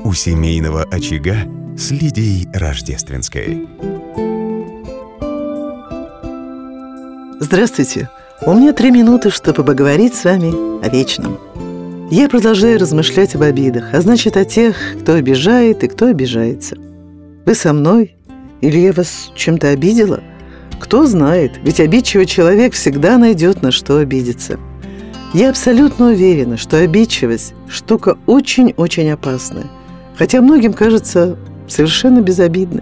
у семейного очага с Лидией Рождественской. Здравствуйте! У меня 3 минуты, чтобы поговорить с вами о вечном. Я продолжаю размышлять об обидах, а значит, о тех, кто обижает и кто обижается. Вы со мной? Или я вас чем-то обидела? Кто знает, ведь обидчивый человек всегда найдет, на что обидеться. Я абсолютно уверена, что обидчивость – штука очень-очень опасная, хотя многим кажется совершенно безобидной.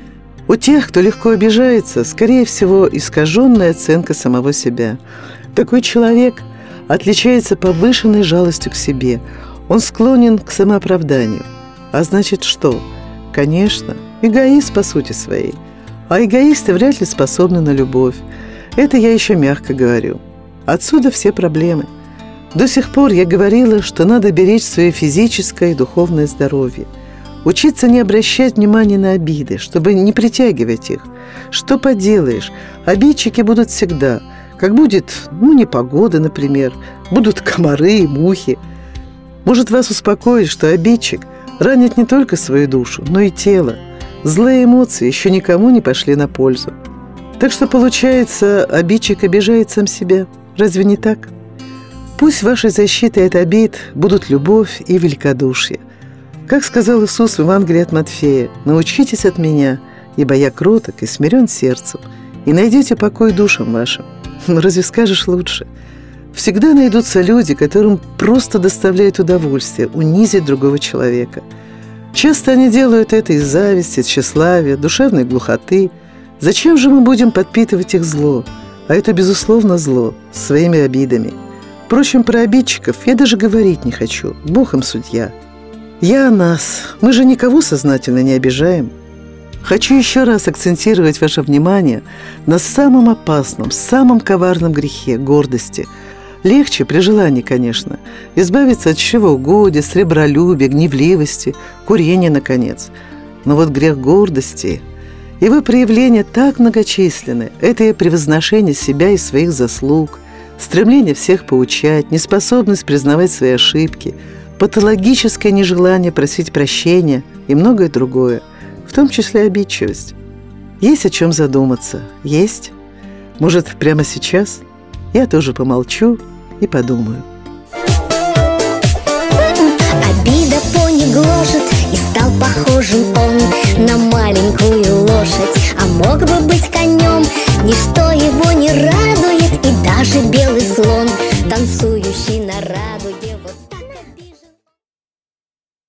У тех, кто легко обижается, скорее всего, искаженная оценка самого себя. Такой человек отличается повышенной жалостью к себе. Он склонен к самооправданию. А значит, что? Конечно, эгоист по сути своей. А эгоисты вряд ли способны на любовь. Это я еще мягко говорю. Отсюда все проблемы. До сих пор я говорила, что надо беречь свое физическое и духовное здоровье. Учиться не обращать внимания на обиды, чтобы не притягивать их. Что поделаешь, обидчики будут всегда. Как будет, непогода, например, будут комары и мухи. Может вас успокоить, что обидчик ранит не только свою душу, но и тело. Злые эмоции еще никому не пошли на пользу. Так что, получается, обидчик обижает сам себя. Разве не так? Пусть вашей защитой от обид будут любовь и великодушие. Как сказал Иисус в Евангелии от Матфея: «Научитесь от меня, ибо я кроток и смирен сердцем, и найдете покой душам вашим». Разве скажешь лучше? Всегда найдутся люди, которым просто доставляет удовольствие унизить другого человека. Часто они делают это из зависти, тщеславия, душевной глухоты. Зачем же мы будем подпитывать их зло? А это, безусловно, зло, своими обидами. Впрочем, про обидчиков я даже говорить не хочу. Бог им судья. Я о нас. Мы же никого сознательно не обижаем. Хочу еще раз акцентировать ваше внимание на самом опасном, самом коварном грехе – гордости. Легче, при желании, конечно, избавиться от чревоугодия, сребролюбия, гневливости, курения, наконец. Но вот грех гордости, его проявления так многочисленны. Это и превозношение себя и своих заслуг, стремление всех поучать, неспособность признавать свои ошибки, патологическое нежелание просить прощения и многое другое, в том числе обидчивость. Есть о чем задуматься. Есть. Может, прямо сейчас я тоже помолчу и подумаю.